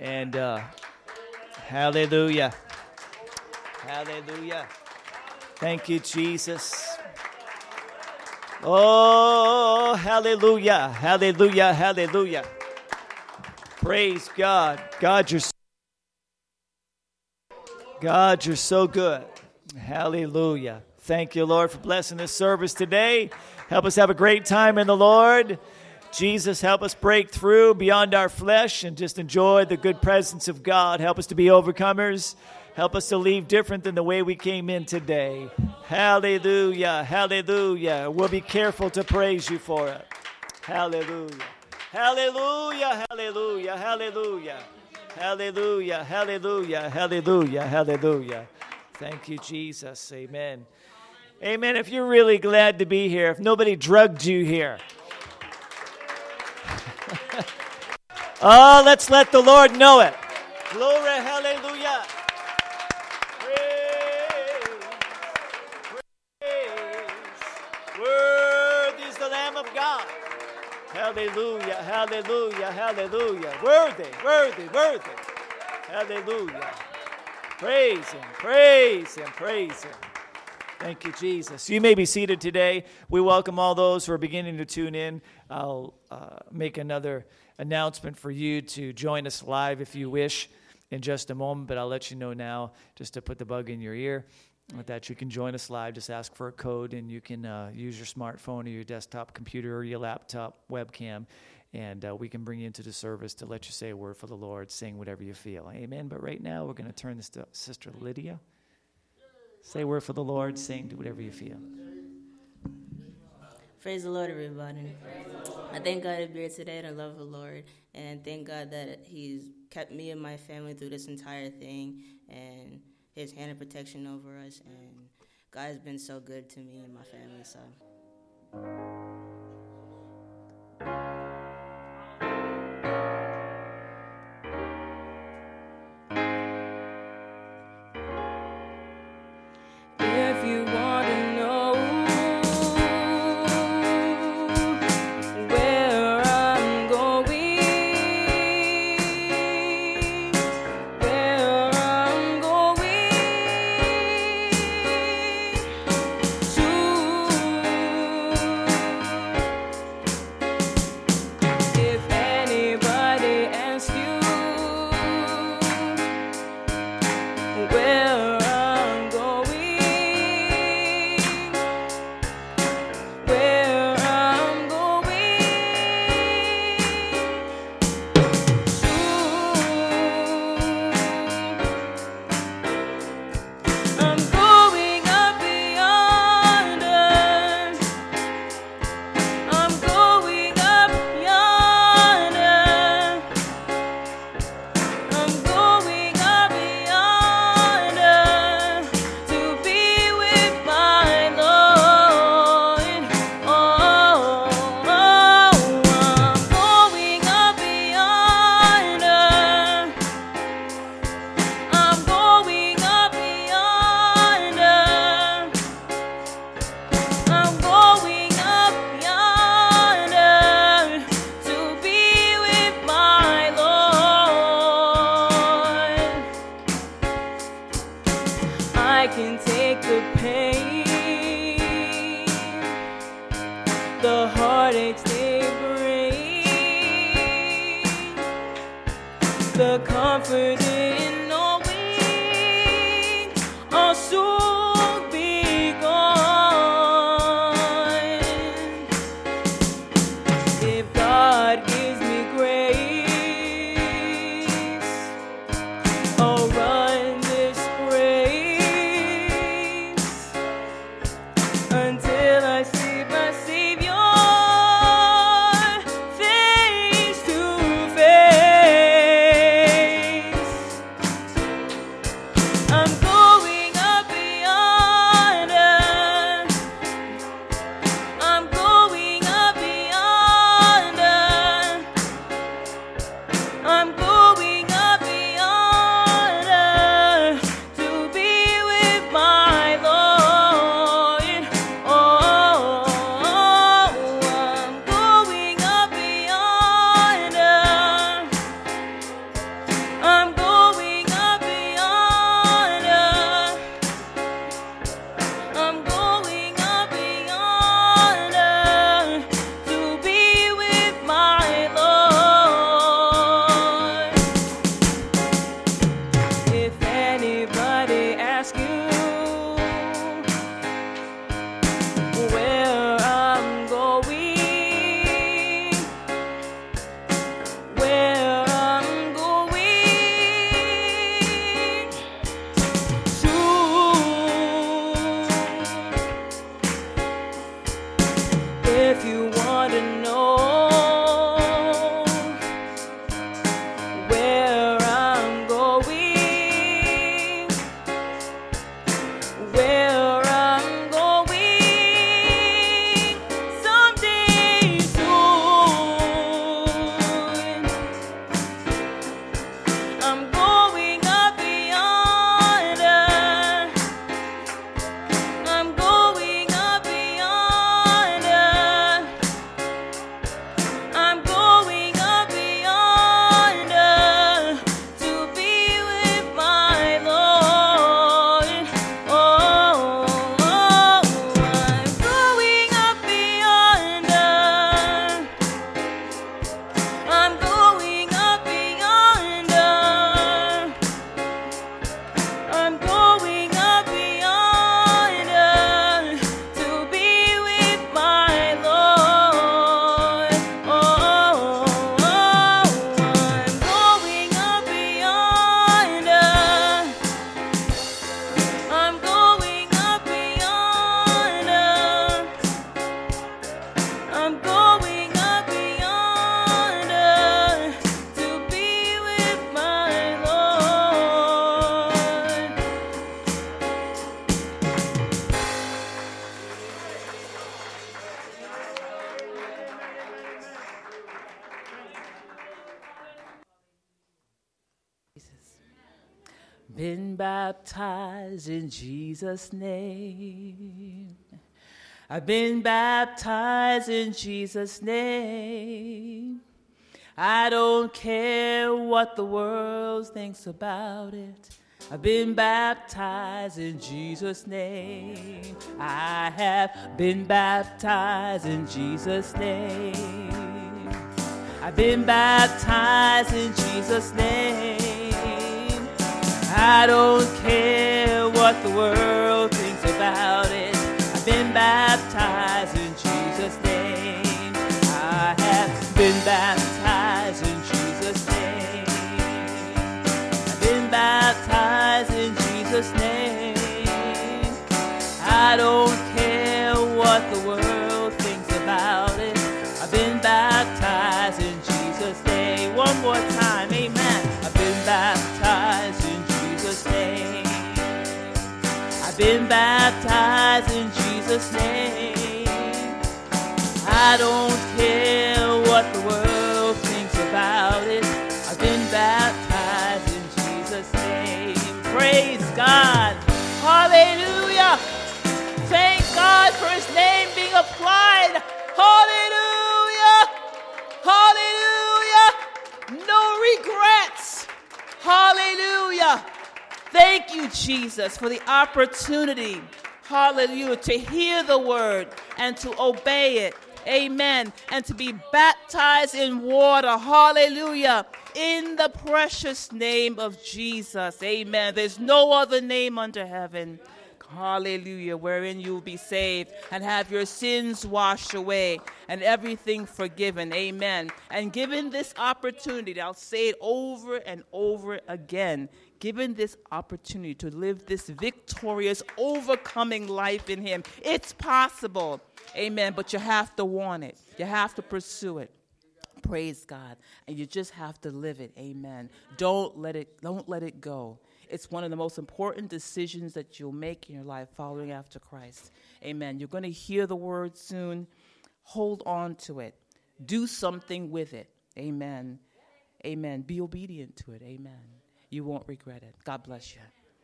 And hallelujah. Hallelujah. Thank you, Jesus. Oh, hallelujah. Hallelujah. Hallelujah. Praise God. God, you're so good. Hallelujah. Thank you, Lord, for blessing this service today. Help us have a great time in the Lord. Jesus, help us break through beyond our flesh and just enjoy the good presence of God. Help us to be overcomers. Help us to leave different than the way we came in today. Hallelujah. Hallelujah. We'll be careful to praise you for it. Hallelujah. Hallelujah. Hallelujah. Hallelujah. Hallelujah. Hallelujah. Hallelujah. Hallelujah. Thank you, Jesus. Amen. Amen. If you're really glad to be here, if nobody drugged you here. Oh, let's let the Lord know it. Glory, hallelujah. Praise, praise. Worthy is the Lamb of God. Hallelujah, hallelujah, hallelujah. Worthy, worthy, worthy. Hallelujah. Praise him, praise him, praise him. Thank you, Jesus. You may be seated today. We welcome all those who are beginning to tune in. I'll make another announcement for you to join us live if you wish in just a moment, but I'll let you know now just to put the bug in your ear that you can join us live. Just ask for a code, and you can use your smartphone or your desktop computer or your laptop webcam, and we can bring you into the service to let you say a word for the Lord, sing whatever you feel. Amen. But right now, we're going to turn this to Sister Lydia. Say a word for the Lord, sing, do whatever you feel. Praise the Lord, everybody. I thank God to be here today, and I love the Lord. And thank God that He's kept me and my family through this entire thing, and His hand of protection over us. And God has been so good to me and my family. So. If you want to know where I'm going, if anybody asks you where I'm going, where I'm going, I'm going up yonder. I'm going up yonder. I'm going up yonder to be with my Lord. Oh, I'm going up yonder. I'm going up yonder. I'm going up yonder to be with my Lord. I can take the pain, the heartaches they bring, the comfort in knowing I'll soon be gone. If God gives me grace, I'll run this race until I see my Savior face to face. I'm going up yonder. I'm going up yonder. I'm going up yonder to be with my Lord. Oh, I'm going up yonder. Been baptized in Jesus' name. I've been baptized in Jesus' name. I don't care what the world thinks about it. I've been baptized in Jesus' name. I have been baptized in Jesus' name. I've been baptized in Jesus' name. I don't care what the world thinks about it. I've been baptized in Jesus' name. I have been baptized in Jesus' name. I've been baptized in Jesus' name. I don't care what the world thinks about it. I've been baptized in Jesus' name. One more time, amen. I've been baptized in Jesus' name. I've been baptized in Jesus' name. I don't care what the world thinks about it. I've been baptized in Jesus' name. Praise God. Hallelujah. Thank God for his name being applied. Hallelujah. Hallelujah. No regrets. Hallelujah. Thank you, Jesus, for the opportunity, hallelujah, to hear the word and to obey it. Amen. And to be baptized in water. Hallelujah. In the precious name of Jesus. Amen. There's no other name under heaven. Hallelujah. Wherein you'll be saved and have your sins washed away and everything forgiven. Amen. And given this opportunity, I'll say it over and over again. Given this opportunity to live this victorious, overcoming life in him, it's possible. Amen. But you have to want it. You have to pursue it. Praise God. And you just have to live it. Amen. Don't let it go. It's one of the most important decisions that you'll make in your life following after Christ. Amen. You're going to hear the word soon. Hold on to it. Do something with it. Amen. Amen. Be obedient to it. Amen. You won't regret it. God bless you.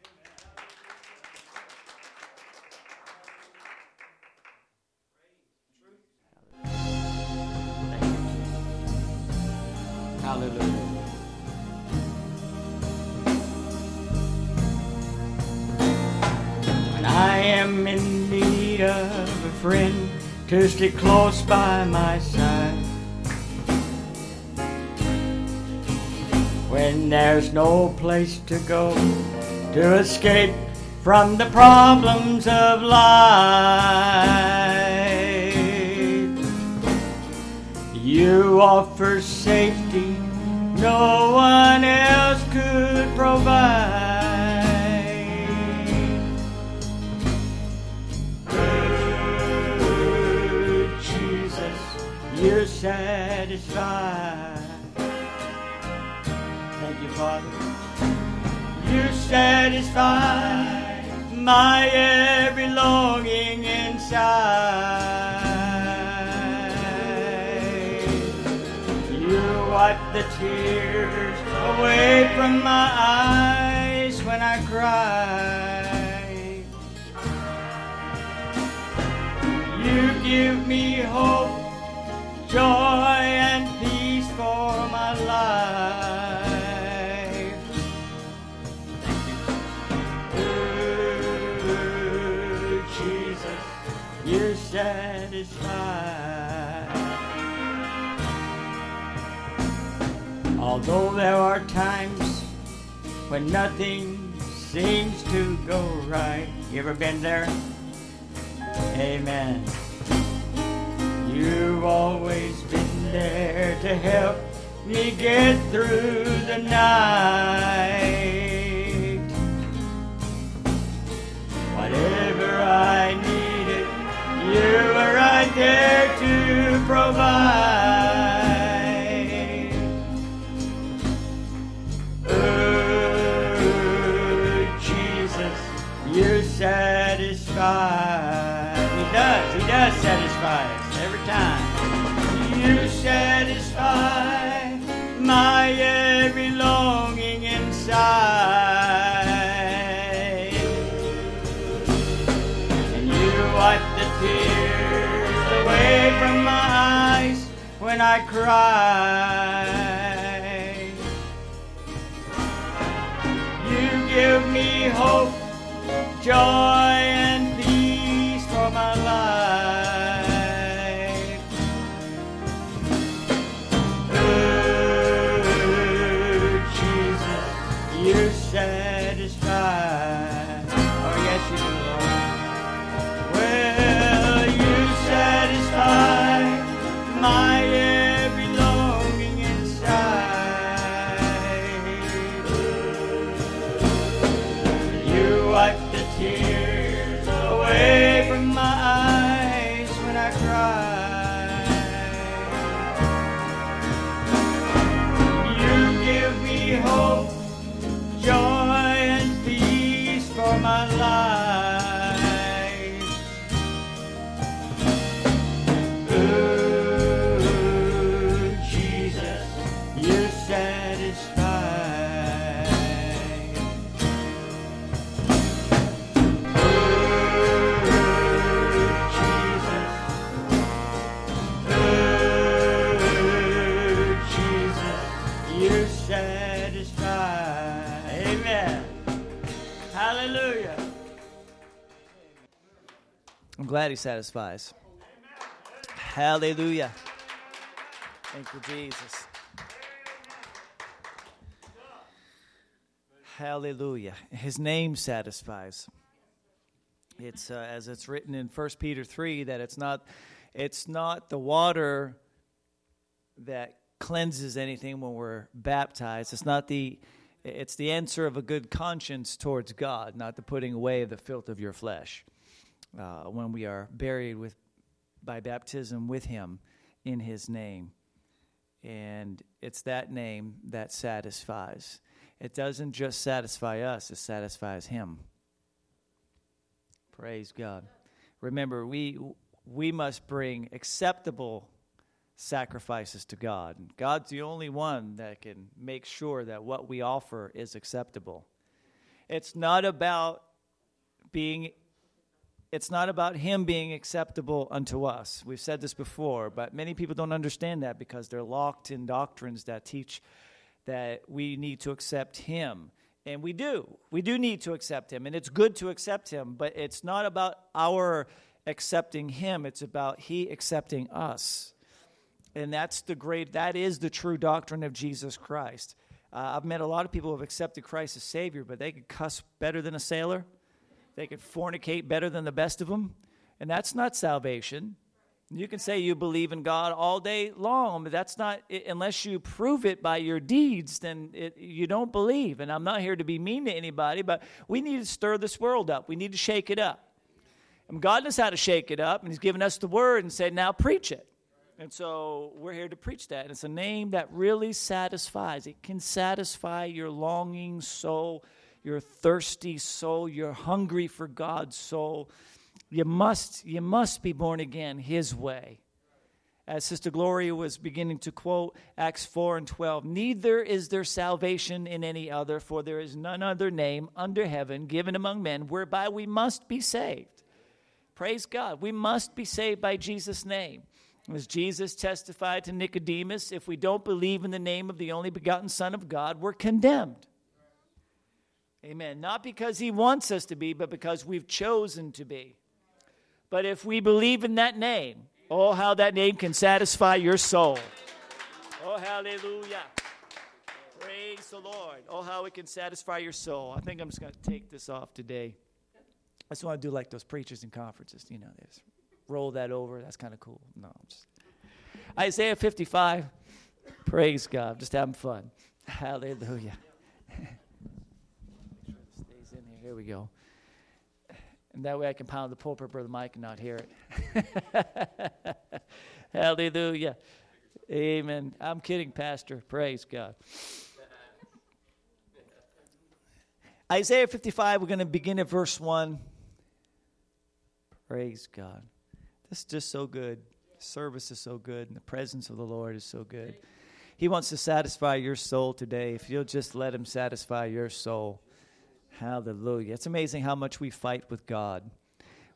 Hallelujah. When I am in need of a friend to stick close by my side, when there's no place to go to escape from the problems of life, you offer safety no one else could provide. Oh, Jesus, you're satisfied. Thank you, Father. You satisfy my every longing inside. You wipe the tears away from my eyes when I cry. You give me hope, joy, and peace for my life. You're satisfied. Although there are times when nothing seems to go right. You ever been there? Amen. You've always been there to help me get through the night. Whatever I needed, you were right there to provide. Oh, Jesus, you're satisfied. He does satisfy us every time. You satisfy my every longing inside. when I cry. You give me hope, joy, and peace for my life. Oh, Jesus, you satisfy. Oh, yes, you do, Lord. Well, you satisfy my every longing inside. You wipe the tears away from my eyes when I cry. You give me hope, joy, and peace for my life. Oh, Jesus, you satisfy. Oh, Jesus. Oh, Jesus, you satisfy. Amen. Hallelujah. I'm glad he satisfies. Hallelujah. Thank you, Jesus. Hallelujah. His name satisfies. It's as it's written in 1 Peter 3 that it's not the water that cleanses anything when we're baptized. It's the answer of a good conscience towards God, not the putting away of the filth of your flesh. When we are buried by baptism with him in his name. And it's that name that satisfies. It doesn't just satisfy us, it satisfies him. Praise God. Remember, we must bring acceptable sacrifices to God. God's the only one that can make sure that what we offer is acceptable. It's not about him being acceptable unto us. We've said this before, but many people don't understand that because they're locked in doctrines that teach that we need to accept him. And we do. We do need to accept him, and it's good to accept him, but it's not about our accepting him. It's about he accepting us. And that is the true doctrine of Jesus Christ. I've met a lot of people who have accepted Christ as Savior, but they could cuss better than a sailor. They could fornicate better than the best of them. And that's not salvation. You can say you believe in God all day long, but that's not, unless you prove it by your deeds, then you don't believe. And I'm not here to be mean to anybody, but we need to stir this world up. We need to shake it up. And God knows how to shake it up, and he's given us the word and said, now preach it. And so we're here to preach that. And it's a name that really satisfies. It can satisfy your longing soul, your thirsty soul, your hungry for God's soul. You must be born again his way. As Sister Gloria was beginning to quote Acts 4:12, neither is there salvation in any other, for there is none other name under heaven given among men whereby we must be saved. Praise God. We must be saved by Jesus' name. As Jesus testified to Nicodemus, if we don't believe in the name of the only begotten Son of God, we're condemned. Amen. Not because he wants us to be, but because we've chosen to be. But if we believe in that name, oh, how that name can satisfy your soul. Oh, hallelujah. Praise the Lord. Oh, how it can satisfy your soul. I think I'm just going to take this off today. I just want to do like those preachers in conferences. They just roll that over. That's kind of cool. No, Isaiah 55. Praise God. Just having fun. Hallelujah. Stays in here. Here we go. And that way I can pound the pulpit, Brother Mike, and not hear it. Hallelujah. Amen. I'm kidding, Pastor. Praise God. Isaiah 55, we're going to begin at verse 1. Praise God. This is just so good. Service is so good, and the presence of the Lord is so good. He wants to satisfy your soul today. If you'll just let him satisfy your soul. Hallelujah. It's amazing how much we fight with God.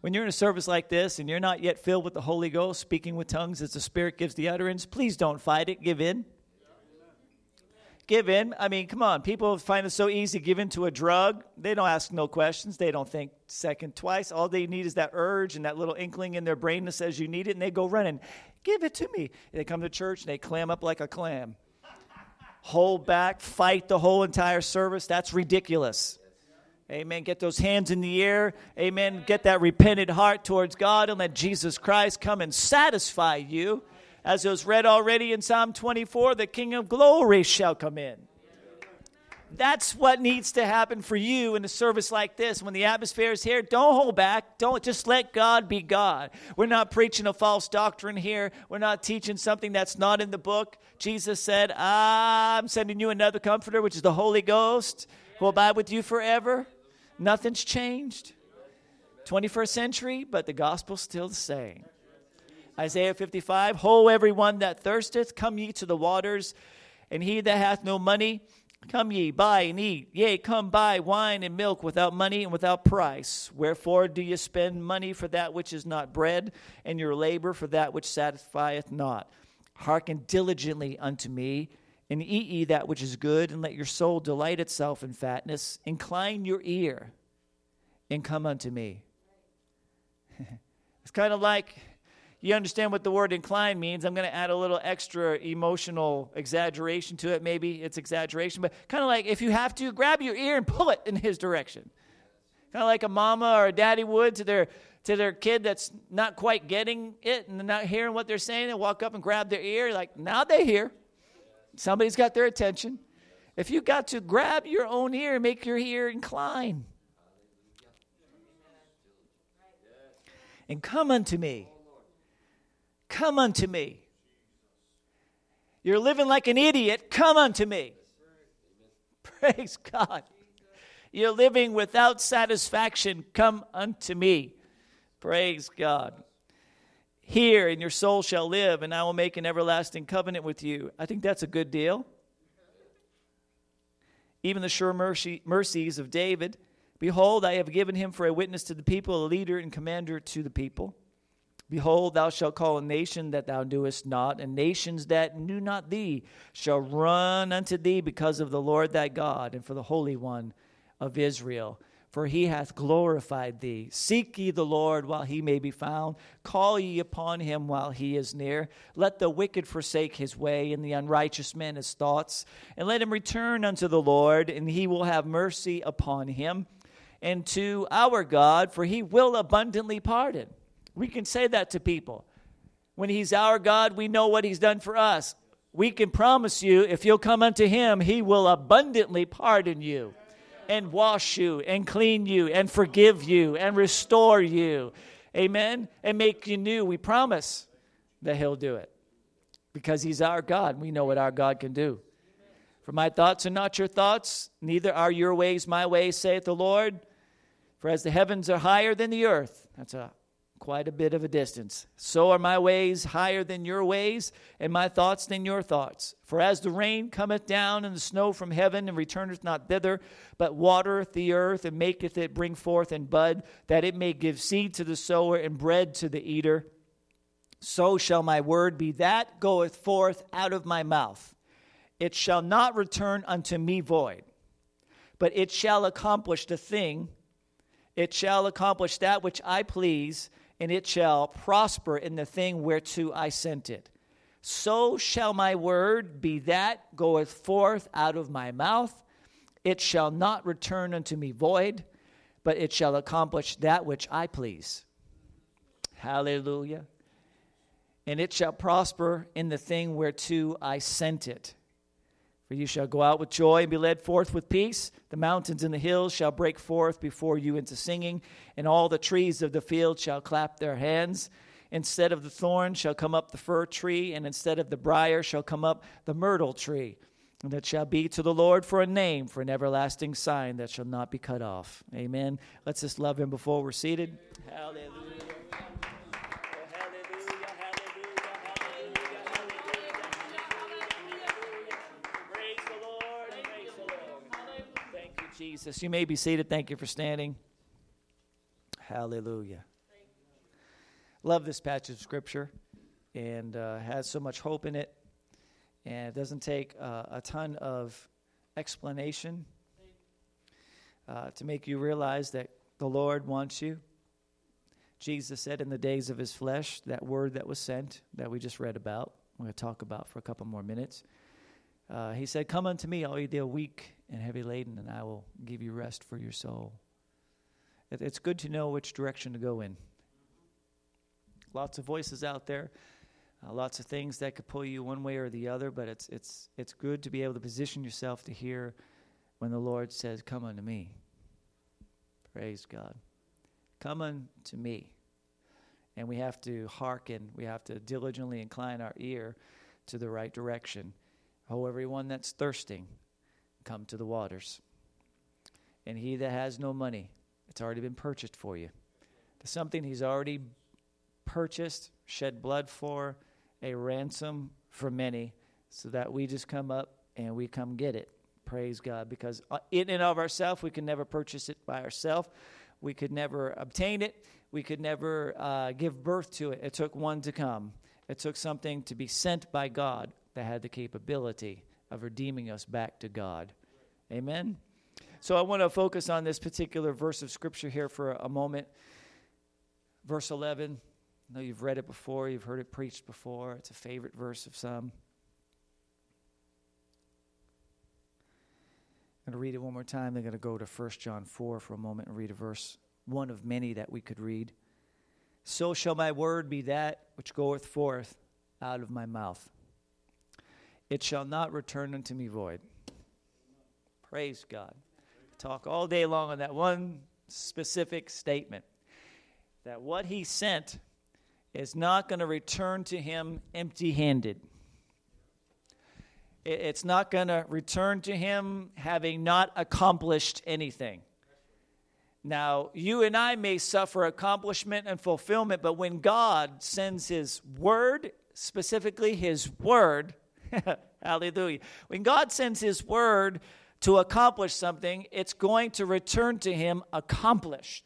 When you're in a service like this and you're not yet filled with the Holy Ghost, speaking with tongues as the Spirit gives the utterance, please don't fight it. Give in. Give in. I mean, come on. People find it so easy to give in to a drug. They don't ask no questions. They don't think second, twice. All they need is that urge and that little inkling in their brain that says you need it, and they go running. Give it to me. And they come to church, and they clam up like a clam. Hold back, fight the whole entire service. That's ridiculous. Amen. Get those hands in the air. Amen. Get that repentant heart towards God, and let Jesus Christ come and satisfy you. As it was read already in Psalm 24, the King of glory shall come in. That's what needs to happen for you in a service like this. When the atmosphere is here, don't hold back. Don't just let God be God. We're not preaching a false doctrine here. We're not teaching something that's not in the book. Jesus said, I'm sending you another comforter, which is the Holy Ghost, who will abide with you forever. Nothing's changed. 21st century, but the gospel's still the same. Isaiah 55, Ho, everyone that thirsteth, come ye to the waters, and he that hath no money, come ye, buy and eat. Yea, come buy wine and milk without money and without price. Wherefore do ye spend money for that which is not bread, and your labor for that which satisfieth not? Hearken diligently unto me, and eat ye that which is good, and let your soul delight itself in fatness. Incline your ear, and come unto me. It's kind of like... You understand what the word incline means. I'm going to add a little extra emotional exaggeration to it. Maybe it's exaggeration, but kind of like if you have to, grab your ear and pull it in his direction. Kind of like a mama or a daddy would to their kid that's not quite getting it and not hearing what they're saying, and walk up and grab their ear. Like, now they hear. Somebody's got their attention. If you got to grab your own ear and make your ear incline. And come unto me. Come unto me. You're living like an idiot. Come unto me. Praise God. You're living without satisfaction. Come unto me. Praise God. Hear, and your soul shall live, and I will make an everlasting covenant with you. I think that's a good deal. Even the sure mercies of David. Behold, I have given him for a witness to the people, a leader and commander to the people. Behold, thou shalt call a nation that thou knewest not, and nations that knew not thee shall run unto thee because of the Lord thy God, and for the Holy One of Israel. For he hath glorified thee. Seek ye the Lord while he may be found. Call ye upon him while he is near. Let the wicked forsake his way, and the unrighteous man his thoughts. And let him return unto the Lord, and he will have mercy upon him. And to our God, for he will abundantly pardon. We can say that to people. When he's our God, we know what he's done for us. We can promise you, if you'll come unto him, he will abundantly pardon you and wash you and clean you and forgive you and restore you. Amen? And make you new. We promise that he'll do it because he's our God. We know what our God can do. For my thoughts are not your thoughts, neither are your ways my ways, saith the Lord. For as the heavens are higher than the earth, that's quite a bit of a distance. So are my ways higher than your ways, and my thoughts than your thoughts. For as the rain cometh down and the snow from heaven, and returneth not thither, but watereth the earth, and maketh it bring forth and bud, that it may give seed to the sower and bread to the eater, so shall my word be that goeth forth out of my mouth. It shall not return unto me void, but it shall accomplish the thing. It shall accomplish that which I please, and it shall prosper in the thing whereto I sent it. So shall my word be that goeth forth out of my mouth. It shall not return unto me void, but it shall accomplish that which I please. Hallelujah. And it shall prosper in the thing whereto I sent it. For you shall go out with joy and be led forth with peace. The mountains and the hills shall break forth before you into singing, and all the trees of the field shall clap their hands. Instead of the thorn shall come up the fir tree, and instead of the briar shall come up the myrtle tree. And it shall be to the Lord for a name, for an everlasting sign that shall not be cut off. Amen. Let's just love him before we're seated. Hallelujah. Jesus. You may be seated. Thank you for standing. Hallelujah. Love this passage of Scripture, and has so much hope in it. And it doesn't take a ton of explanation to make you realize that the Lord wants you. Jesus said in the days of his flesh, that word that was sent that we just read about, we're going to talk about for a couple more minutes. He said, come unto me, all ye that are weak and heavy laden, and I will give you rest for your soul. It's good to know which direction to go in. Lots of voices out there, lots of things that could pull you one way or the other, but it's good to be able to position yourself to hear when the Lord says, come unto me. Praise God. Come unto me. And we have to hearken. We have to diligently incline our ear to the right direction. Oh, everyone that's thirsting, come to the waters. And he that has no money, it's already been purchased for you. There's something he's already purchased, shed blood for, a ransom for many, so that we just come up and we come get it. Praise God. Because in and of ourselves, we can never purchase it by ourselves. We could never obtain it. We could never give birth to it. It took one to come. It took something to be sent by God that had the capability of redeeming us back to God. Amen? So I want to focus on this particular verse of Scripture here for a moment. Verse 11. I know you've read it before. You've heard it preached before. It's a favorite verse of some. I'm going to read it one more time. They're going to go to 1 John 4 for a moment and read a verse, one of many that we could read. So shall my word be that which goeth forth out of my mouth. It shall not return unto me void. Praise God. Talk all day long on that one specific statement. That what he sent is not going to return to him empty-handed. It's not going to return to him having not accomplished anything. Now, you and I may suffer accomplishment and fulfillment, but when God sends his word, specifically his word, hallelujah, when God sends his word to accomplish something, it's going to return to him accomplished.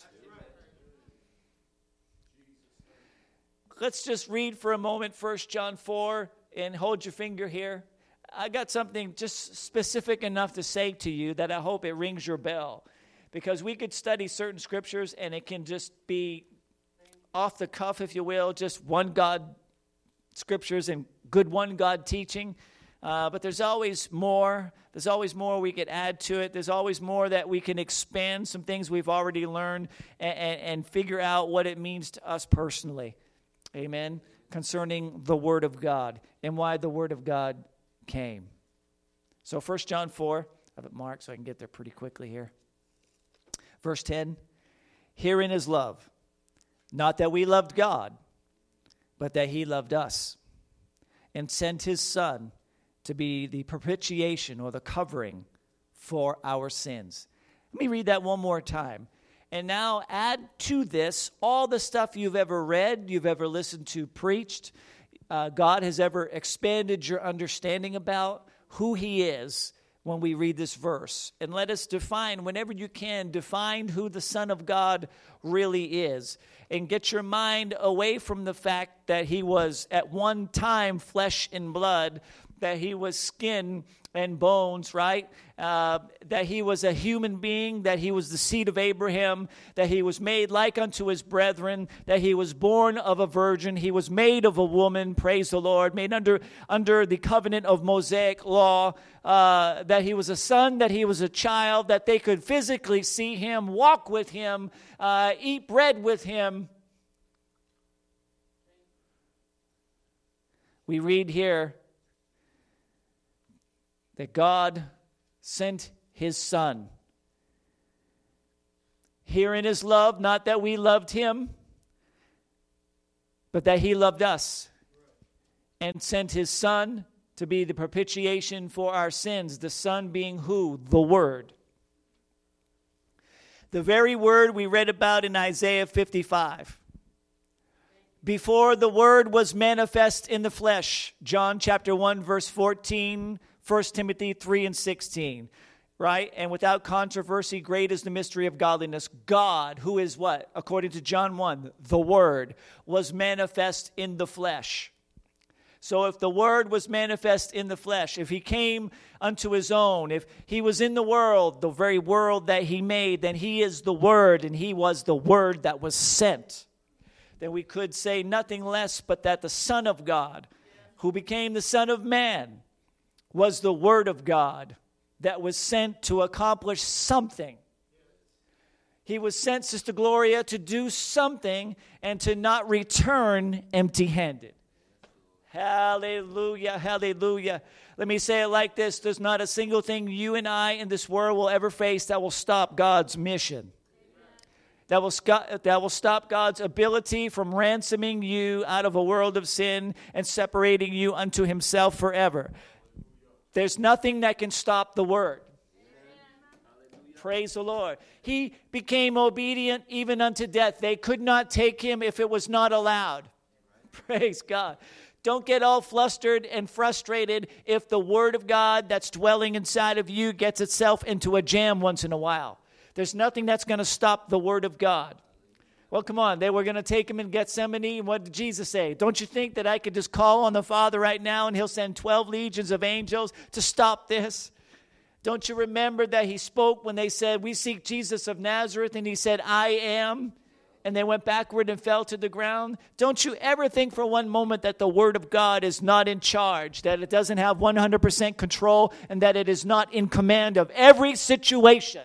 Let's just read for a moment 1 John 4 and hold your finger here. I got something just specific enough to say to you that I hope it rings your bell. Because we could study certain scriptures and it can just be off the cuff, if you will, just one God scriptures and good one God teaching. But there's always more. There's always more we could add to it. There's always more that we can expand some things we've already learned and figure out what it means to us personally. Amen. Concerning the Word of God and why the Word of God came. So 1 John 4, I have it marked so I can get there pretty quickly here. Verse 10, herein is love, not that we loved God, but that he loved us and sent his Son to be the propitiation or the covering for our sins. Let me read that one more time. And now add to this all the stuff you've ever read, you've ever listened to preached, God has ever expanded your understanding about who he is when we read this verse. And let us define, whenever you can, define who the Son of God really is. And get your mind away from the fact that he was at one time flesh and blood, that he was skin and bones, right? That he was a human being, that he was the seed of Abraham, that he was made like unto his brethren, that he was born of a virgin, he was made of a woman, praise the Lord, made under the covenant of Mosaic law, that he was a son, that he was a child, that they could physically see him, walk with him, eat bread with him. We read here that God sent his Son. Herein is love, not that we loved him, but that he loved us and sent his Son to be the propitiation for our sins. The Son being who? The Word. The very word we read about in Isaiah 55. Before the Word was manifest in the flesh, John chapter 1, verse 14, 1 Timothy 3 and 16. right? And without controversy, great is the mystery of godliness. God, who is what? According to John 1, the Word was manifest in the flesh. So if the Word was manifest in the flesh, if he came unto his own, if he was in the world, the very world that he made, then he is the Word, and he was the Word that was sent. Then we could say nothing less but that the Son of God, who became the Son of Man, was the Word of God that was sent to accomplish something. He was sent, Sister Gloria, to do something and to not return empty-handed. Hallelujah, hallelujah. Let me say it like this. There's not a single thing you and I in this world will ever face that will stop God's mission. That will stop God's ability from ransoming you out of a world of sin and separating you unto himself forever. There's nothing that can stop the Word. Praise the Lord. He became obedient even unto death. They could not take him if it was not allowed. Praise God. Don't get all flustered and frustrated if the Word of God that's dwelling inside of you gets itself into a jam once in a while. There's nothing that's going to stop the Word of God. Well, come on. They were going to take him in Gethsemane. And what did Jesus say? Don't you think that I could just call on the Father right now and he'll send 12 legions of angels to stop this? Don't you remember that he spoke when they said, we seek Jesus of Nazareth, and he said, I am, and they went backward and fell to the ground? Don't you ever think for one moment that the Word of God is not in charge, that it doesn't have 100% control, and that it is not in command of every situation.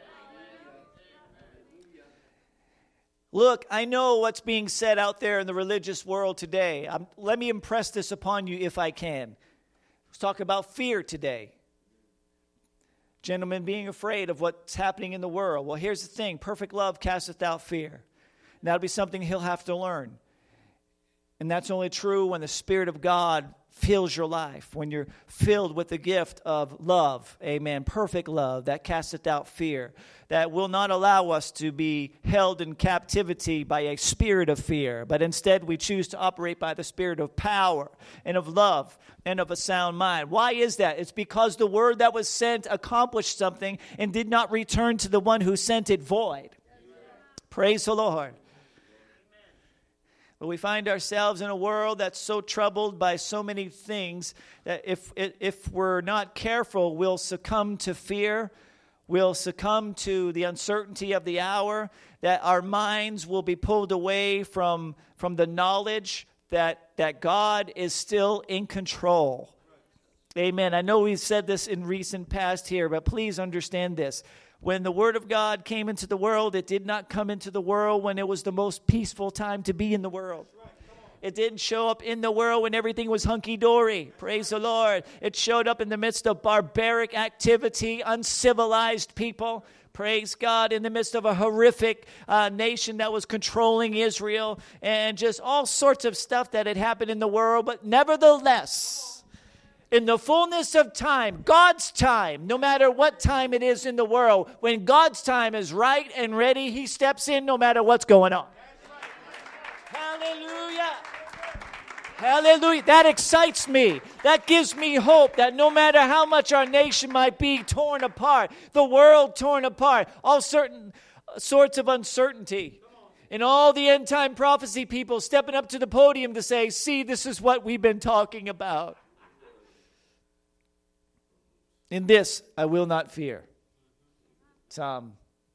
Look, I know what's being said out there in the religious world today. Let me impress this upon you if I can. Let's talk about fear today. Gentlemen being afraid of what's happening in the world. Well, here's the thing. Perfect love casteth out fear. And that'll be something he'll have to learn. And that's only true when the Spirit of God fills your life, when you're filled with the gift of love, amen, perfect love that casteth out fear, that will not allow us to be held in captivity by a spirit of fear, but instead we choose to operate by the spirit of power and of love and of a sound mind. Why is that? It's because the word that was sent accomplished something and did not return to the one who sent it void. Praise the Lord. But we find ourselves in a world that's so troubled by so many things that if we're not careful, we'll succumb to fear. We'll succumb to the uncertainty of the hour, that our minds will be pulled away from the knowledge that God is still in control. Amen. I know we've said this in recent past here, but please understand this. When the Word of God came into the world, it did not come into the world when it was the most peaceful time to be in the world. It didn't show up in the world when everything was hunky-dory. Praise the Lord. It showed up in the midst of barbaric activity, uncivilized people. Praise God, in the midst of a horrific nation that was controlling Israel, and just all sorts of stuff that had happened in the world. But nevertheless, in the fullness of time, God's time, no matter what time it is in the world, when God's time is right and ready, he steps in no matter what's going on. Hallelujah. Hallelujah. That excites me. That gives me hope that no matter how much our nation might be torn apart, the world torn apart, all certain sorts of uncertainty, and all the end time prophecy people stepping up to the podium to say, see, this is what we've been talking about. In this I will not fear. Psalm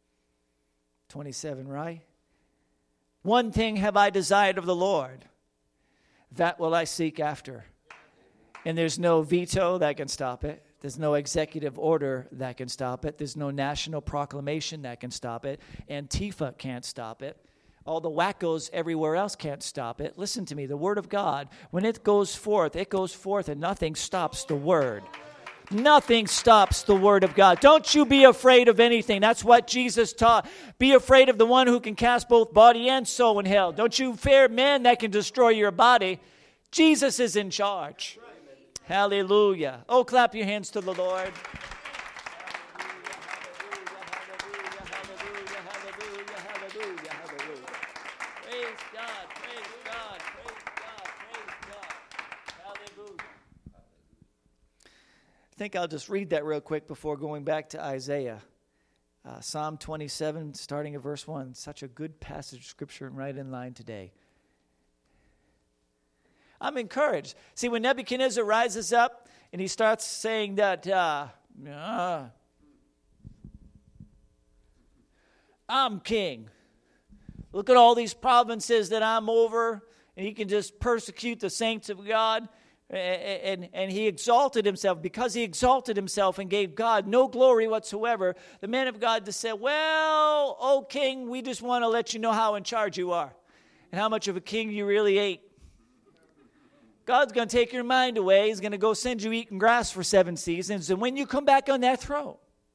27, right? One thing have I desired of the Lord, that will I seek after. And there's no veto that can stop it. There's no executive order that can stop it. There's no national proclamation that can stop it. Antifa can't stop it. All the wackos everywhere else can't stop it. Listen to me, the Word of God, when it goes forth and nothing stops the Word. Nothing stops the Word of God. Don't you be afraid of anything. That's what Jesus taught. Be afraid of the one who can cast both body and soul in hell. Don't you fear men that can destroy your body. Jesus is in charge. Hallelujah. Oh, clap your hands to the Lord. think I'll just read that real quick before going back to Isaiah. Psalm 27, starting at verse 1. Such a good passage of Scripture and right in line today. I'm encouraged. See, when Nebuchadnezzar rises up and he starts saying that, I'm king. Look at all these provinces that I'm over, and he can just persecute the saints of God. And he exalted himself. Because he exalted himself and gave God no glory whatsoever, the man of God just said, well, O king, we just want to let you know how in charge you are and how much of a king you really ate. God's going to take your mind away. He's going to go send you eating grass for 7 seasons. And when you come back on that throne,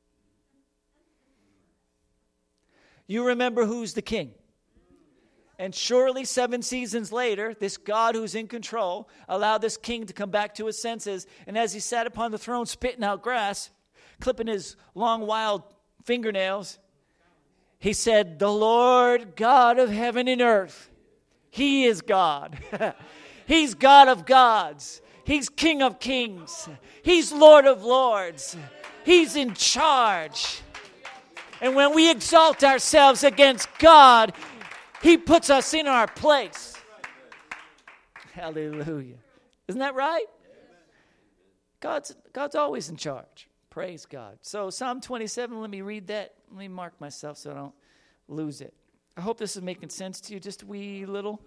you remember who's the king. And surely 7 seasons later, this God who's in control allowed this king to come back to his senses. And as he sat upon the throne spitting out grass, clipping his long, wild fingernails, he said, the Lord God of heaven and earth, he is God. He's God of gods. He's King of kings. He's Lord of lords. He's in charge. And when we exalt ourselves against God, he puts us in our place. Hallelujah. Isn't that right? God's always in charge. Praise God. So Psalm 27, let me read that. Let me mark myself so I don't lose it. I hope this is making sense to you, just a wee little.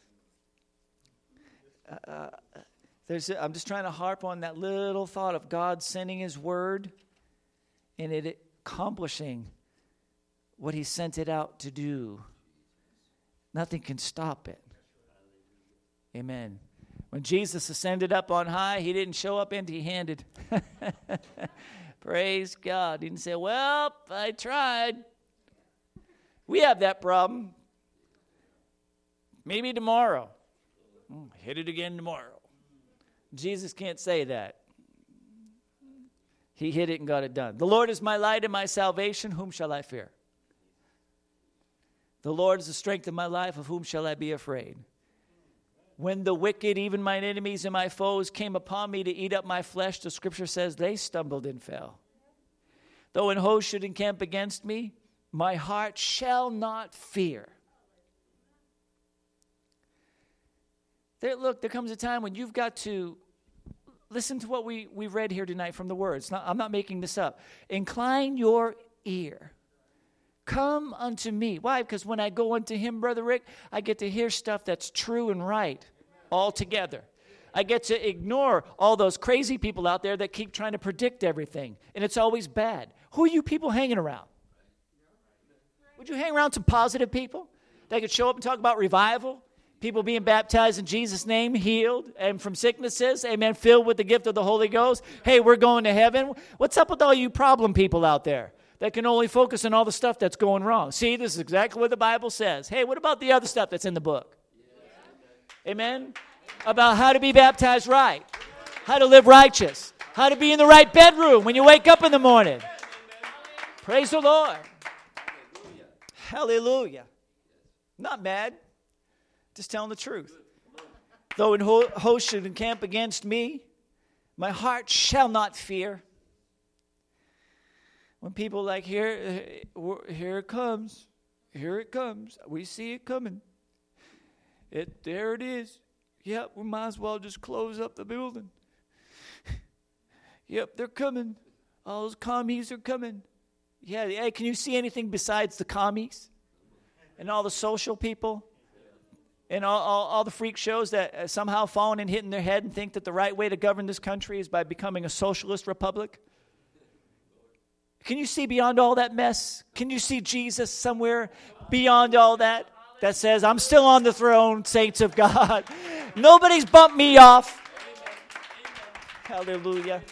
I'm just trying to harp on that little thought of God sending his word and it accomplishing what he sent it out to do. Nothing can stop it. Amen. When Jesus ascended up on high, he didn't show up empty-handed. Praise God. He didn't say, well, I tried. We have that problem. Maybe tomorrow. Hit it again tomorrow. Jesus can't say that. He hit it and got it done. The Lord is my light and my salvation. Whom shall I fear? The Lord is the strength of my life. Of whom shall I be afraid? When the wicked, even mine enemies and my foes, came upon me to eat up my flesh, the Scripture says they stumbled and fell. Though an host should encamp against me, my heart shall not fear. There comes a time when you've got to listen to what we read here tonight from the words. I'm not making this up. Incline your ear. Come unto me. Why? Because when I go unto him, Brother Rick, I get to hear stuff that's true and right altogether. I get to ignore all those crazy people out there that keep trying to predict everything. And it's always bad. Who are you people hanging around? Would you hang around some positive people that could show up and talk about revival? People being baptized in Jesus' name, healed, and from sicknesses, amen, filled with the gift of the Holy Ghost. Hey, we're going to heaven. What's up with all you problem people out there that can only focus on all the stuff that's going wrong? See, this is exactly what the Bible says. Hey, what about the other stuff that's in the book? Amen? About how to be baptized right, how to live righteous, how to be in the right bedroom when you wake up in the morning. Praise the Lord. Hallelujah. Not mad. Just telling the truth. Though an host should encamp against me, my heart shall not fear. When people like, here it comes. Here it comes. We see it coming. There it is. Yep, we might as well just close up the building. Yep, they're coming. All those commies are coming. Yeah, hey, can you see anything besides the commies? And all the social people? And all the freak shows that somehow fallen and hitting their head and think that the right way to govern this country is by becoming a socialist republic? Can you see beyond all that mess? Can you see Jesus somewhere beyond all that says, I'm still on the throne, saints of God. Nobody's bumped me off. Hallelujah.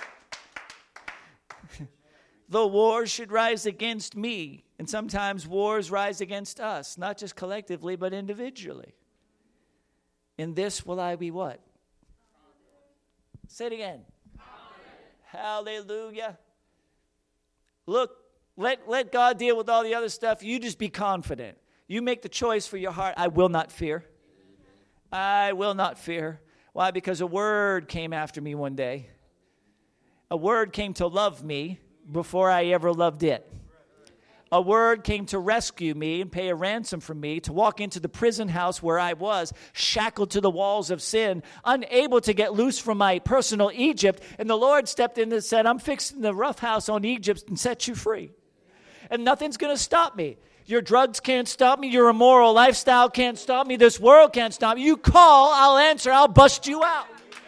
Though wars should rise against me, and sometimes wars rise against us, not just collectively, but individually. In this will I be what? Say it again. Hallelujah. Look, let God deal with all the other stuff. You just be confident. You make the choice for your heart. I will not fear. I will not fear. Why? Because a word came after me one day. A word came to love me before I ever loved it. A word came to rescue me and pay a ransom for me, to walk into the prison house where I was, shackled to the walls of sin, unable to get loose from my personal Egypt. And the Lord stepped in and said, I'm fixing the rough house on Egypt and set you free. And nothing's going to stop me. Your drugs can't stop me. Your immoral lifestyle can't stop me. This world can't stop me. You call, I'll answer, I'll bust you out.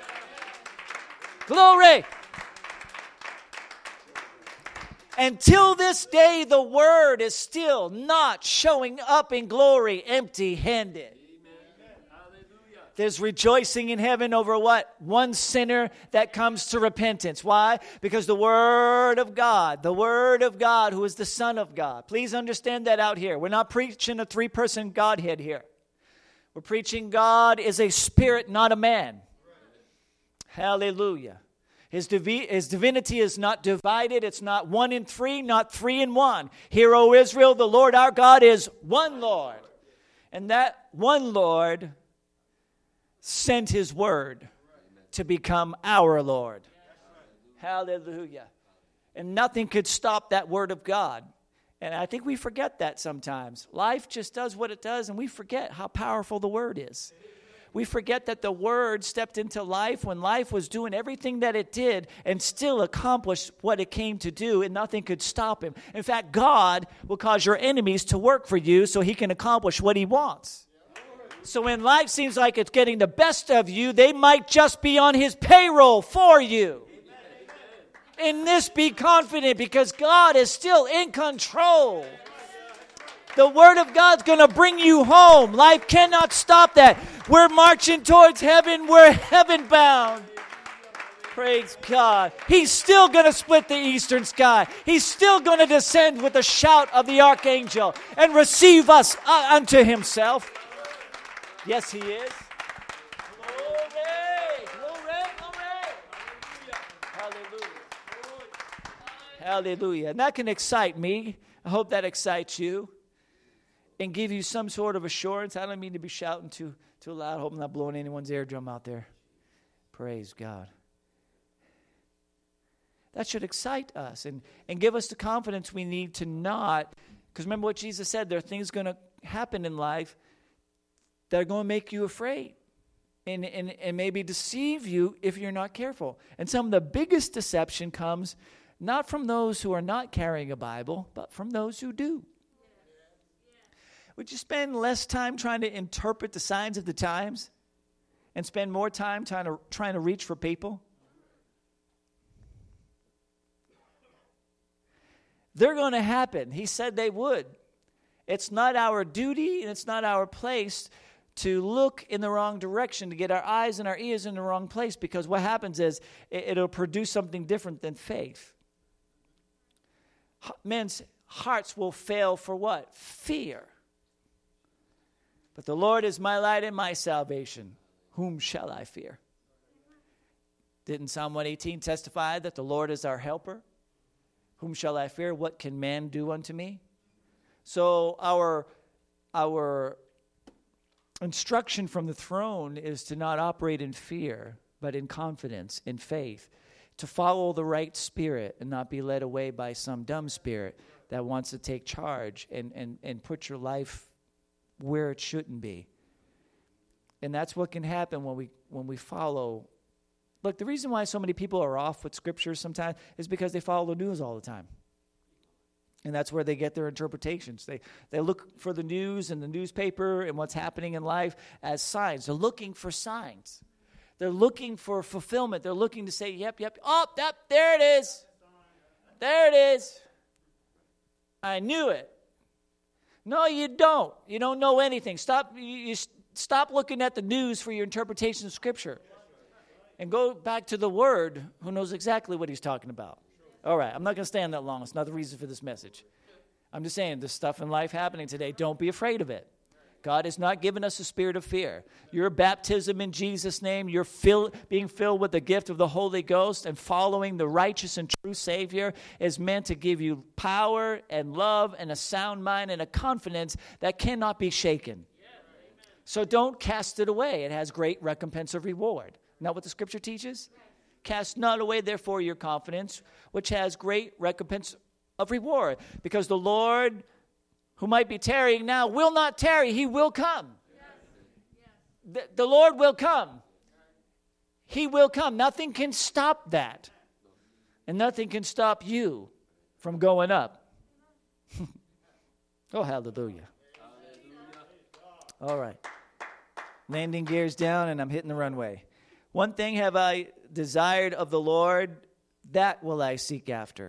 Glory. Until this day, the word is still not showing up in glory empty-handed. There's rejoicing in heaven over what? One sinner that comes to repentance. Why? Because the Word of God, who is the Son of God. Please understand that out here. We're not preaching a three-person Godhead here. We're preaching God is a spirit, not a man. Hallelujah. His divinity is not divided. It's not 1 in 3, not 3 in 1. Hear, O Israel, the Lord our God is one Lord. And that one Lord sent his word to become our Lord. Hallelujah. And nothing could stop that word of God. And I think we forget that sometimes. Life just does what it does, and we forget how powerful the word is. We forget that the word stepped into life when life was doing everything that it did and still accomplished what it came to do, and nothing could stop him. In fact, God will cause your enemies to work for you so he can accomplish what he wants. So when life seems like it's getting the best of you, they might just be on his payroll for you. In this, be confident, because God is still in control. The Word of God's going to bring you home. Life cannot stop that. We're marching towards heaven. We're heaven bound. Praise God. He's still going to split the eastern sky. He's still going to descend with the shout of the archangel and receive us unto himself. Yes, he is. Glory, glory, glory. Hallelujah. Hallelujah. And that can excite me. I hope that excites you and give you some sort of assurance. I don't mean to be shouting too loud. I hope I'm not blowing anyone's eardrum out there. Praise God. That should excite us and give us the confidence we need to not. Because remember what Jesus said, there are things going to happen in life that are going to make you afraid and maybe deceive you if you're not careful. And some of the biggest deception comes not from those who are not carrying a Bible, but from those who do. Would you spend less time trying to interpret the signs of the times and spend more time trying to reach for people? They're going to happen. He said they would. It's not our duty and it's not our place to look in the wrong direction, to get our eyes and our ears in the wrong place, because what happens is it'll produce something different than faith. Men's hearts will fail for what? Fear. But the Lord is my light and my salvation. Whom shall I fear? Didn't Psalm 118 testify that the Lord is our helper? Whom shall I fear? What can man do unto me? So our instruction from the throne is to not operate in fear, but in confidence, in faith, to follow the right spirit and not be led away by some dumb spirit that wants to take charge and put your life where it shouldn't be. And that's what can happen when we follow. Look, the reason why so many people are off with scriptures sometimes is because they follow the news all the time. And that's where they get their interpretations. They look for the news and the newspaper and what's happening in life as signs. They're looking for signs. They're looking for fulfillment. They're looking to say, yep. Oh, there it is. There it is. I knew it. No, you don't. You don't know anything. Stop looking at the news for your interpretation of Scripture. And go back to the Word, who knows exactly what he's talking about. All right, I'm not going to stay on that long. It's not the reason for this message. I'm just saying, there's stuff in life happening today. Don't be afraid of it. God has not given us a spirit of fear. Your baptism in Jesus' name, you're being filled with the gift of the Holy Ghost and following the righteous and true Savior is meant to give you power and love and a sound mind and a confidence that cannot be shaken. So don't cast it away. It has great recompense of reward. Isn't that what the Scripture teaches? Cast not away, therefore, your confidence, which has great recompense of reward. Because the Lord, who might be tarrying now, will not tarry. He will come. The Lord will come. He will come. Nothing can stop that. And nothing can stop you from going up. Oh, hallelujah. All right. Landing gears down, and I'm hitting the runway. One thing have I desired of the Lord, that will I seek after.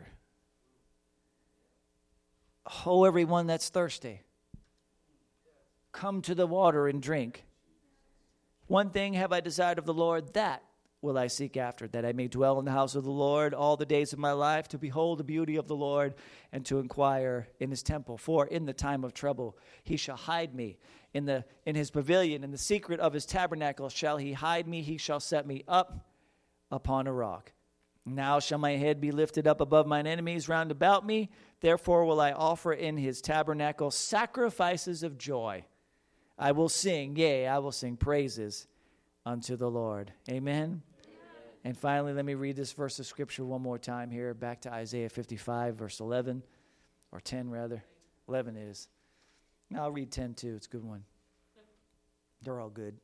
Oh, everyone that's thirsty, come to the water and drink. One thing have I desired of the Lord, that will I seek after, that I may dwell in the house of the Lord all the days of my life, to behold the beauty of the Lord and to inquire in his temple. For in the time of trouble he shall hide me. In his pavilion, in the secret of his tabernacle shall he hide me. He shall set me up upon a rock. Now shall my head be lifted up above mine enemies round about me. Therefore will I offer in his tabernacle sacrifices of joy. I will sing, yea, I will sing praises unto the Lord. Amen. And finally, let me read this verse of Scripture one more time here, back to Isaiah 55, verse 11, or 10 rather. 11 is. Now I'll read 10 too. It's a good one. They're all good.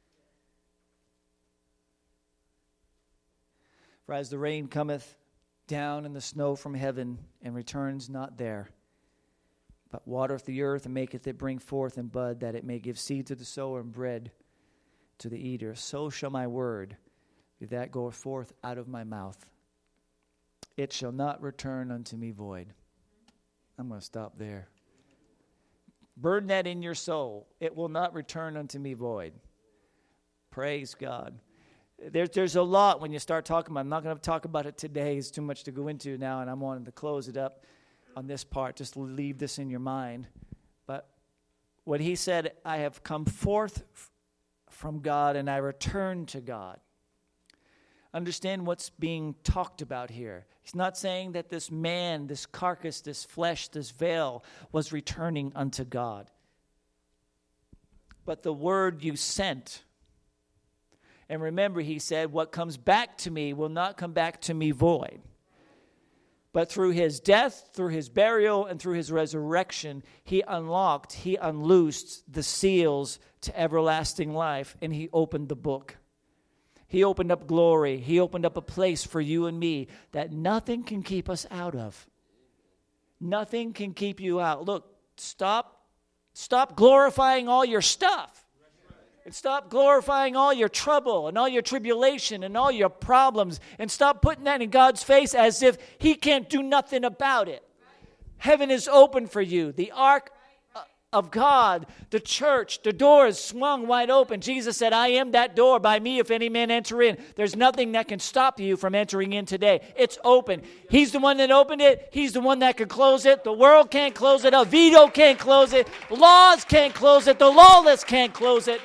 For as the rain cometh down and the snow from heaven, and returns not there, but watereth the earth and maketh it bring forth and bud, that it may give seed to the sower and bread to the eater, so shall my word be that goeth forth out of my mouth. It shall not return unto me void. I'm going to stop there. Burn that in your soul. It will not return unto me void. Praise God. There's a lot when you start talking about it. I'm not going to talk about it today. It's too much to go into now, and I'm wanting to close it up on this part. Just leave this in your mind. But when he said, I have come forth from God and I return to God, understand what's being talked about here. He's not saying that this man, this carcass, this flesh, this veil was returning unto God. But the word you sent. And remember, he said, what comes back to me will not come back to me void. But through his death, through his burial, and through his resurrection, he unloosed the seals to everlasting life, and he opened the book. He opened up glory. He opened up a place for you and me that nothing can keep us out of. Nothing can keep you out. Look, stop glorifying all your stuff. And stop glorifying all your trouble and all your tribulation and all your problems. And stop putting that in God's face as if he can't do nothing about it. Heaven is open for you. The ark of God, the church, the door is swung wide open. Jesus said, I am that door. By me, if any man enter in. There's nothing that can stop you from entering in today. It's open. He's the one that opened it. He's the one that can close it. The world can't close it. A veto can't close it. Laws can't close it. The lawless can't close it.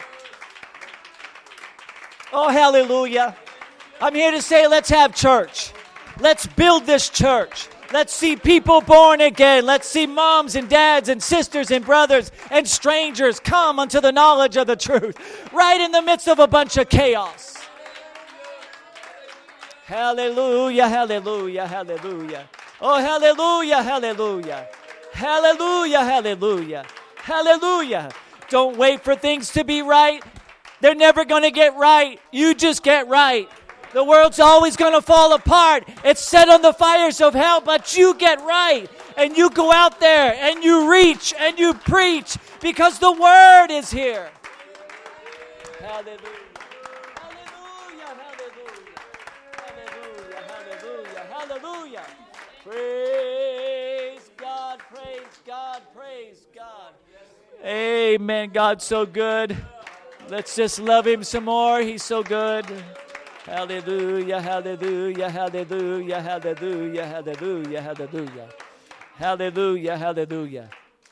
Oh, hallelujah. I'm here to say, let's have church. Let's build this church. Let's see people born again. Let's see moms and dads and sisters and brothers and strangers come unto the knowledge of the truth right in the midst of a bunch of chaos. Hallelujah, hallelujah, hallelujah. Oh, hallelujah, hallelujah. Hallelujah, hallelujah. Hallelujah. Don't wait for things to be right. They're never going to get right. You just get right. The world's always going to fall apart. It's set on the fires of hell, but you get right. And you go out there and you reach and you preach because the word is here. Hallelujah. Hallelujah. Hallelujah. Hallelujah. Hallelujah. Hallelujah. Praise God. Praise God. Praise God. Amen. God's so good. Let's just love him some more. He's so good. Hallelujah, hallelujah, hallelujah, hallelujah, hallelujah, hallelujah. Hallelujah, hallelujah.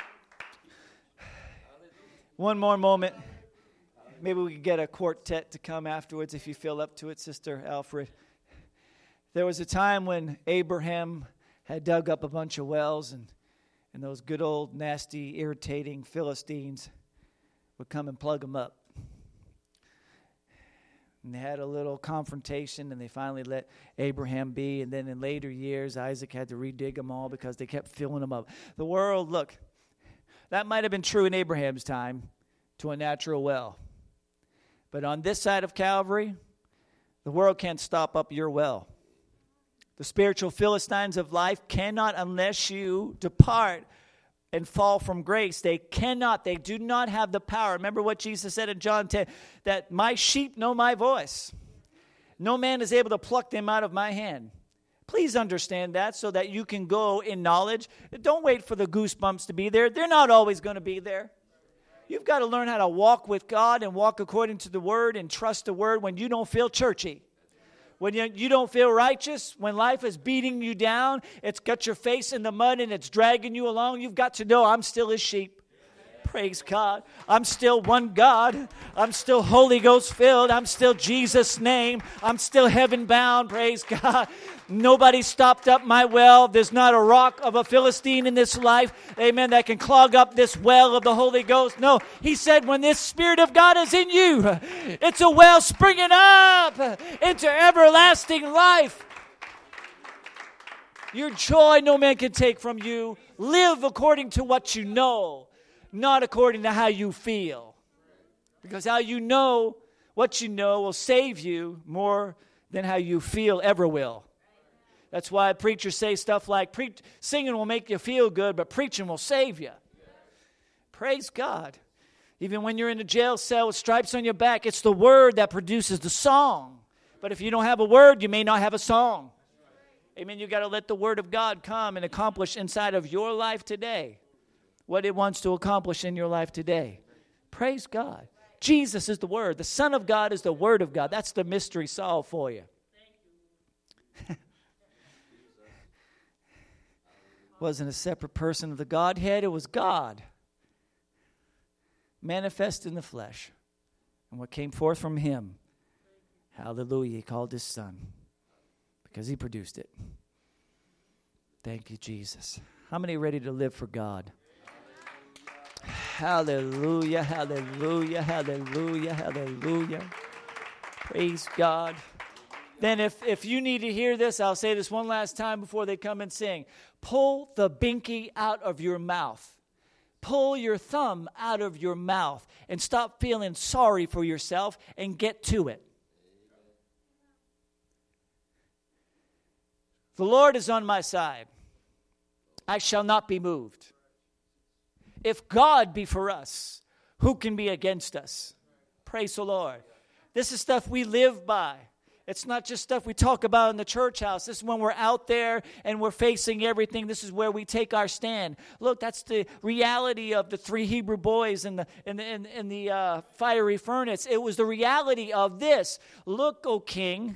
One more moment. Maybe we could get a quartet to come afterwards if you feel up to it, Sister Alfred. There was a time when Abraham had dug up a bunch of wells, and those good old, nasty, irritating Philistines would come and plug them up. And they had a little confrontation, and they finally let Abraham be. And then in later years, Isaac had to redig them all because they kept filling them up. The world, look, that might have been true in Abraham's time to a natural well. But on this side of Calvary, the world can't stop up your well. The spiritual Philistines of life cannot, unless you depart and fall from grace. They cannot. They do not have the power. Remember what Jesus said in John 10, that my sheep know my voice. No man is able to pluck them out of my hand. Please understand that so that you can go in knowledge. Don't wait for the goosebumps to be there. They're not always going to be there. You've got to learn how to walk with God and walk according to the Word and trust the Word when you don't feel churchy. When you don't feel righteous, when life is beating you down, it's got your face in the mud and it's dragging you along, you've got to know I'm still His sheep. Praise God. I'm still one God. I'm still Holy Ghost filled. I'm still Jesus' name. I'm still heaven bound. Praise God. Nobody stopped up my well. There's not a rock of a Philistine in this life, amen, that can clog up this well of the Holy Ghost. No, He said when this Spirit of God is in you, it's a well springing up into everlasting life. Your joy no man can take from you. Live according to what you know, not according to how you feel. Because how you know what you know will save you more than how you feel ever will. That's why preachers say stuff like, singing will make you feel good, but preaching will save you. Praise God. Even when you're in a jail cell with stripes on your back, it's the word that produces the song. But if you don't have a word, you may not have a song. Amen. You got to let the word of God come and accomplish inside of your life today what it wants to accomplish in your life today. Praise God. Jesus is the Word. The Son of God is the Word of God. That's the mystery solved for you. Wasn't a separate person of the Godhead. It was God manifest in the flesh. And what came forth from Him, hallelujah, He called His Son because He produced it. Thank you, Jesus. How many are ready to live for God? Hallelujah, hallelujah, hallelujah, hallelujah. Praise God. Then if you need to hear this, I'll say this one last time before they come and sing. Pull the binky out of your mouth. Pull your thumb out of your mouth and stop feeling sorry for yourself and get to it. The Lord is on my side. I shall not be moved. If God be for us, who can be against us? Praise the Lord. This is stuff we live by. It's not just stuff we talk about in the church house. This is when we're out there and we're facing everything. This is where we take our stand. Look, that's the reality of the 3 Hebrew boys in the fiery furnace. It was the reality of this. Look, O King,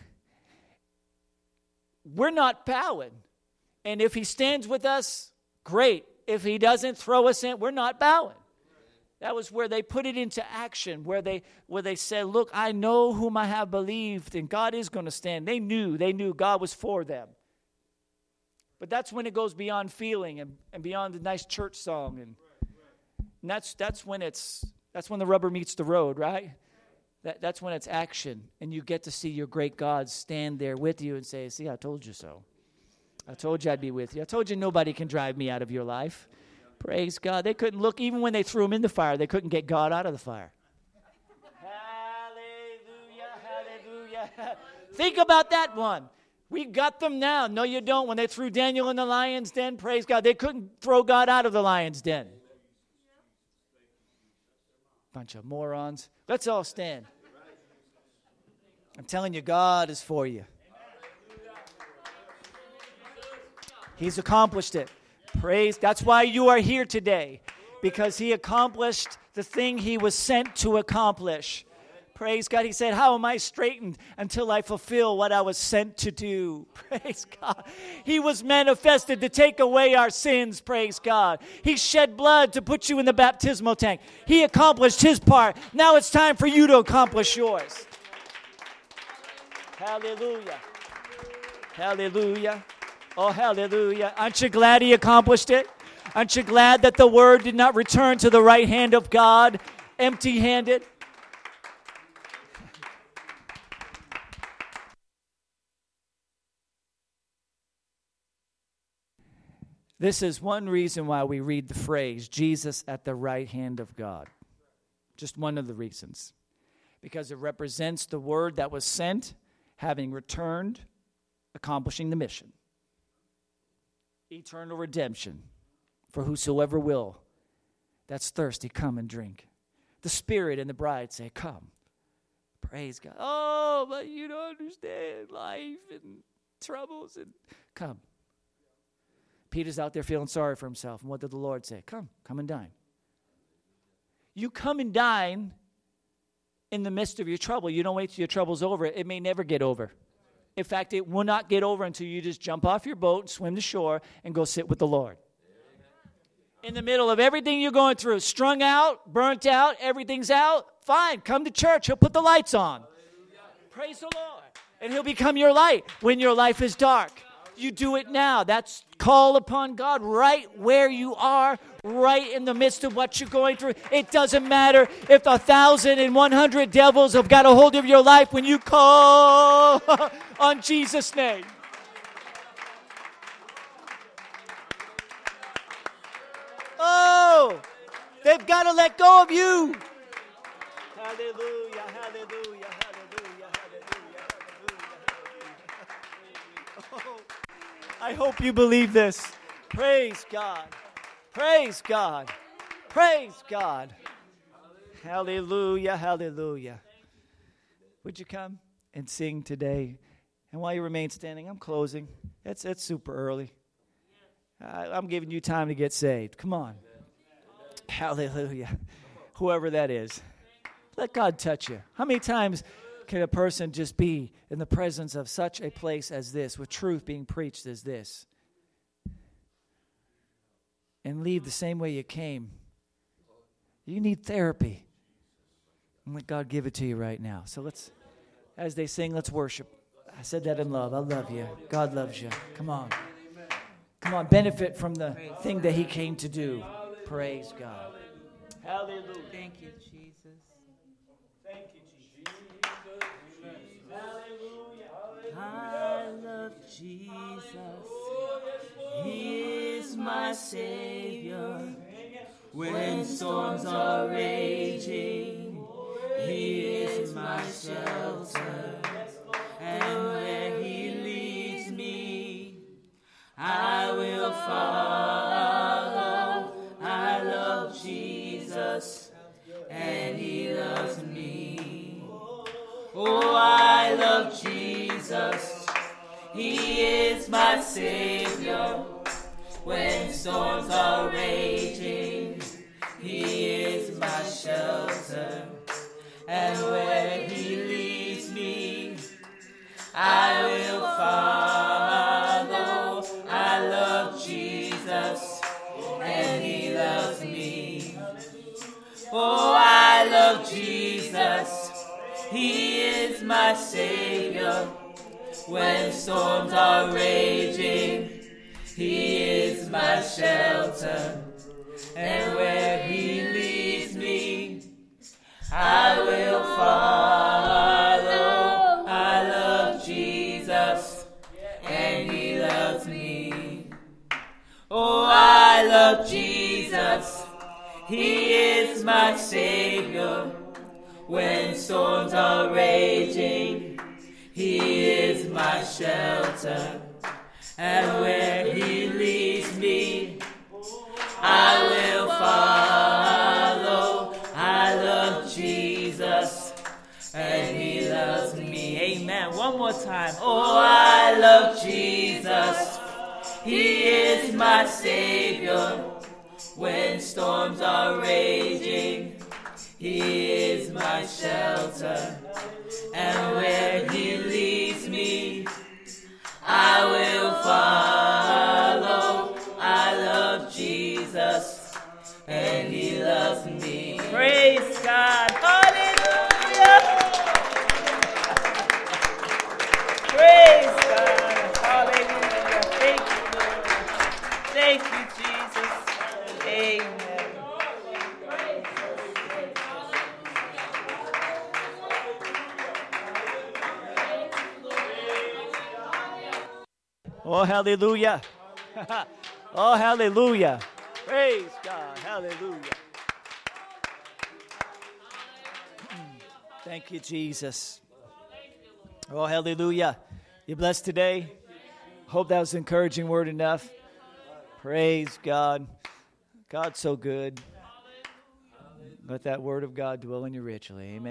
we're not bowing. And if He stands with us, great. If He doesn't throw us in, we're not bowing. That was where they put it into action, where they said, look, I know whom I have believed, and God is going to stand. They knew God was for them. But that's when it goes beyond feeling and beyond the nice church song. And that's when the rubber meets the road, right? That's when it's action. And you get to see your great God stand there with you and say, see, I told you so. I told you I'd be with you. I told you nobody can drive me out of your life. Praise God. They couldn't look, even when they threw Him in the fire, they couldn't get God out of the fire. Hallelujah, hallelujah. Think about that one. We got them now. No, you don't. When they threw Daniel in the lion's den, praise God, they couldn't throw God out of the lion's den. Bunch of morons. Let's all stand. I'm telling you, God is for you. He's accomplished it. Praise. That's why you are here today. Because He accomplished the thing He was sent to accomplish. Praise God. He said, how am I straightened until I fulfill what I was sent to do? Praise God. He was manifested to take away our sins. Praise God. He shed blood to put you in the baptismal tank. He accomplished His part. Now it's time for you to accomplish yours. Hallelujah. Hallelujah. Oh, hallelujah. Aren't you glad He accomplished it? Aren't you glad that the word did not return to the right hand of God empty-handed? This is one reason why we read the phrase, Jesus at the right hand of God. Just one of the reasons. Because it represents the word that was sent, having returned, accomplishing the mission. Eternal redemption for whosoever will. That's thirsty, come and drink. The Spirit and the bride say, come. Praise God. Oh, but you don't understand life and troubles. And come. Peter's out there feeling sorry for himself. And what did the Lord say? Come and dine. You come and dine in the midst of your trouble. You don't wait till your trouble's over. It may never get over. In fact, it will not get over until you just jump off your boat, swim to shore, and go sit with the Lord. In the middle of everything you're going through, strung out, burnt out, everything's out, fine, come to church. He'll put the lights on. Praise the Lord. And He'll become your light when your life is dark. You do it now. That's call upon God right where you are, right in the midst of what you're going through. It doesn't matter if 1,100 devils have got a hold of your life when you call on Jesus' name. Oh, they've got to let go of you. Hallelujah, hallelujah, hallelujah, hallelujah, hallelujah. Oh, I hope you believe this. Praise God. Praise God. Praise God. Hallelujah, hallelujah. Would you come and sing today? And while you remain standing, I'm closing. It's super early. I'm giving you time to get saved. Come on. Hallelujah. Whoever that is. Let God touch you. How many times can a person just be in the presence of such a place as this, with truth being preached as this, and leave the same way you came? You need therapy. And let God give it to you right now. So let's, as they sing, let's worship. I said that in love. I love you. God loves you. Come on. Come on, benefit from the thing that He came to do. Praise God. Hallelujah. Thank you, Jesus. Thank you, Jesus. I love Jesus. He is my Savior. When storms are raging, He is my shelter. And where He leads me, I will follow. I love Jesus, and He loves me. Oh, I love Jesus. He is my Savior. When storms are raging, He is my shelter. And where He leads me, I will follow. I love Jesus, and He loves me. Oh, I love Jesus. He is my Savior. When storms are raging, He is my shelter. And where He leads me, I will follow. I love Jesus, and He loves me. Oh, I love Jesus. He is my Savior. When storms are raging, He is my shelter. And where He leads me, I will follow. I love Jesus, and He loves me. Amen. One more time. Oh, I love Jesus. He is my Savior. When storms are raging, He is my shelter. And where He leads me, I will follow. I love Jesus, and He loves me. Praise God. Hallelujah. Praise God. Hallelujah. Thank you, Lord. Thank you, Jesus. Amen. Oh, hallelujah. Oh, hallelujah. Praise God. Hallelujah. Thank you, Jesus. Oh, hallelujah. You blessed today? Hope that was an encouraging word enough. Praise God. God's so good. Let that word of God dwell in you richly. Amen.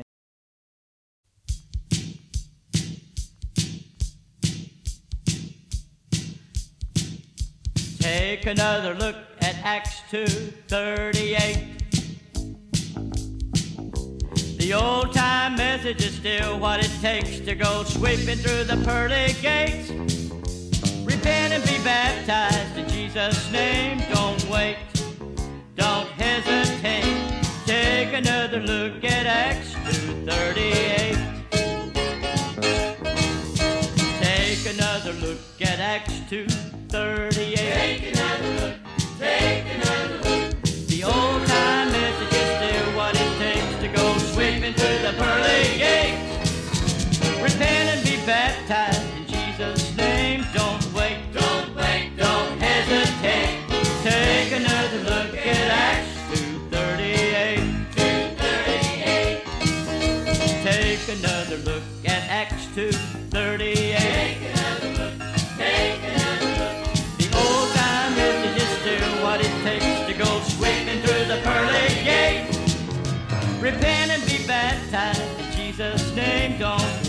Take another look at Acts 2:38. The old-time message is still what it takes to go sweeping through the pearly gates. Repent and be baptized in Jesus' name. Don't wait, don't hesitate. Take another look at Acts 2:38. Take another look at Acts 2:38. Take another look, take another look. The old-time message is still what it takes to go sweeping through the pearly gates. Repent and be baptized in Jesus' name. Don't wait, don't hesitate. Take another look at Acts 2:38. 2:38. Take another look at Acts 2:38. Take another look, take another look. The old-time message is still what it takes to go sweeping through the pearly gates. Repent and be baptized in Jesus' name. Don't